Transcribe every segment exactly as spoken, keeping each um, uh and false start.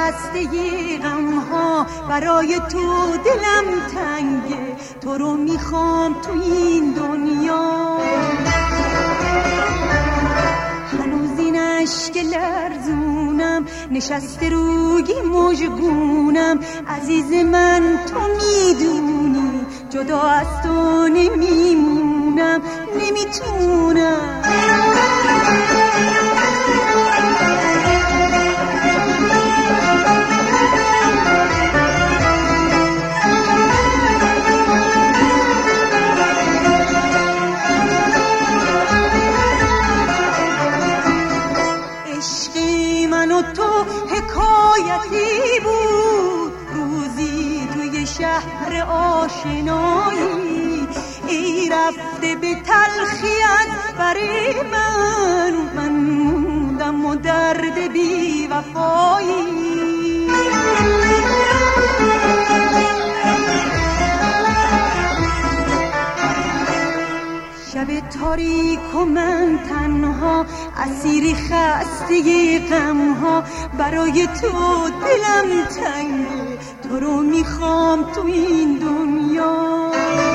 خسته غم ها، برای تو دلم تنگه، تو رو میخوام تو این دنیا. هنوز این عشق لرزونم نشسته روی مژگونم، عزیز من تو میدونی جدا از تو نمیمونم، نمیتونم. عشقی من و تو حکایتی بود، روزی توی شهر آشنایی، ای رفته به تلخیت برای من، من موندم و درد بی وفایی. شب تاریک و من تنها، اسیر خسته غم ها، برای تو دلم تنگه، تو رو میخوام تو این دنیا.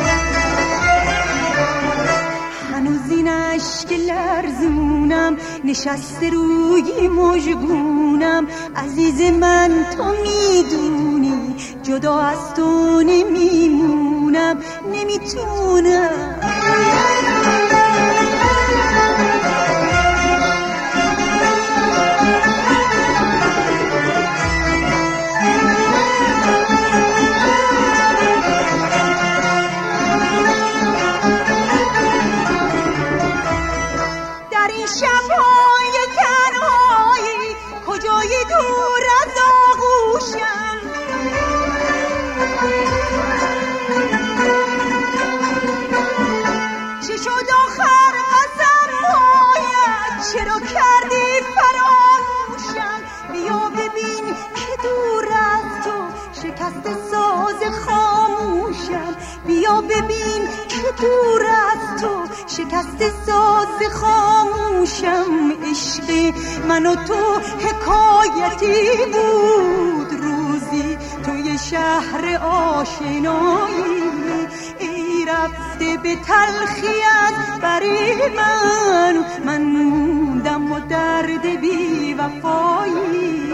هنوز این عشق لرزونم نشسته روی مژگونم، عزیز من تو میدونی جدا از تو نمیمونم، نمیتونم. در این شب‌های تنهایی کجای دور از آغوشم، چه شد آخر قسم‌هایت، چرا کردی فراموشم؟ بیا ببین که دور از تو شکست ساز خاموشم، بیا ببین که دور از تو شکست ساز خاموشم. عشق من و تو حکایتی بود، روزی توی شهر آشنایی، ای رفته به تلخیت برای من، من موندم و درد بی وفایی.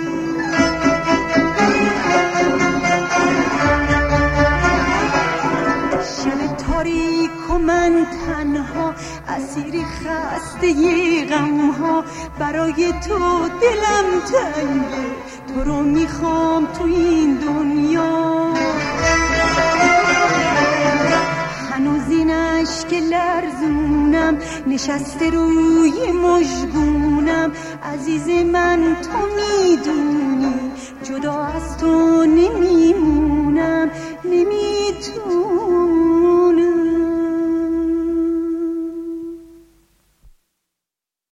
شب تاریک و من تنها، اسیر خسته غم ها، برای تو دلم تنگه، تو رو میخوام تو این دنیا. هنوز این عشق لرزونم نشسته روی مژگونم، عزیز من تو میدونی جدا از تو نمی